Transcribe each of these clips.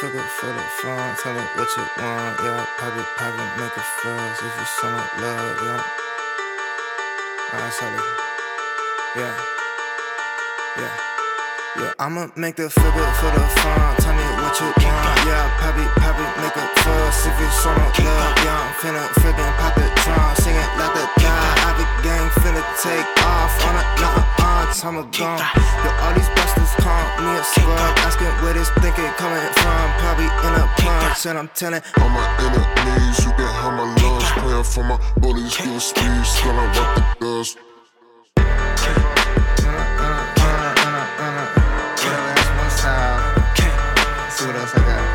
figure for the phone. Tell me what you want, yeah. Pop it, make a fuss. If you show me love, yeah. Alright, so yeah, I'ma make the figure for the phone. Tell me what you want, yeah. Pop it, make a fuss. If you show me love, yeah. I'm finna friggin' pop the drum, sing it like the guy. I be gang finna take off on another time ago. Yo, all these busters call me a scrub, asking where this thinking coming from. Probably in a punch, and I'm telling all my enemies, you can have my lungs. Praying for my bullies, give speed, smelling what the dust. See what else I got.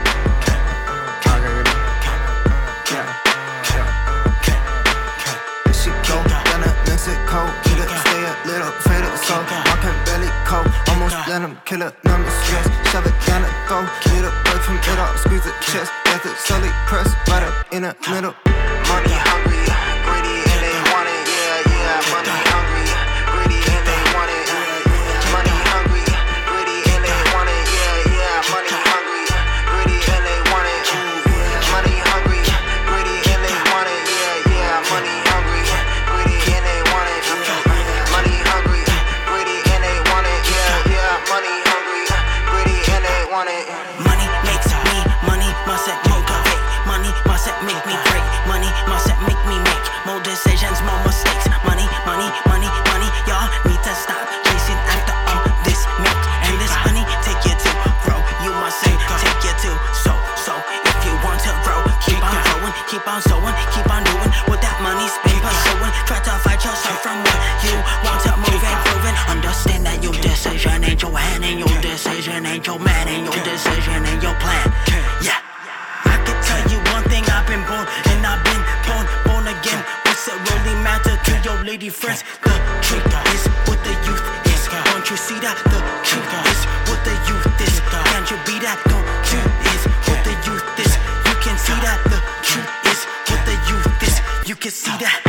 She go down to Mexico, need to stay a little faded, so I can barely cope. Almost let him kill it, number stress, shove it down the throat. Need a break from it all, squeeze the chest, let it slowly press right up in the middle. Money hungry, greedy, and they want it, yeah. Money hungry, greedy, and they want it. Money hungry, greedy, and they want it, yeah. Money hungry, greedy, and they want it. Money hungry, greedy, and they want it, yeah. Money hungry, greedy, and they want it. Money hungry, greedy, and they want it, yeah. Money hungry, greedy, and they want it. Money makes me, money must motivate. Money must make me great. Money must make me make more decisions, more mistakes. Money, y'all need to stop chasing after all this milk and this honey. Take you to grow, you must say, take you to so if you want to grow, keep on growing, keep on sowing, keep on doing what that money's been pursuing. Try to fight yourself from what you want to move and proving. Understand that your decision ain't your hand, and your decision ain't your man, and your decision ain't your plan. Yeah, I can tell you one thing, I've been born and I've been born again. What's it really matter to your lady friends? The truth is what the youth is. Don't you see that? The truth is what the youth is. Can't you be that? The truth is what the youth is. You can see that. The truth is what the youth is. You can see that.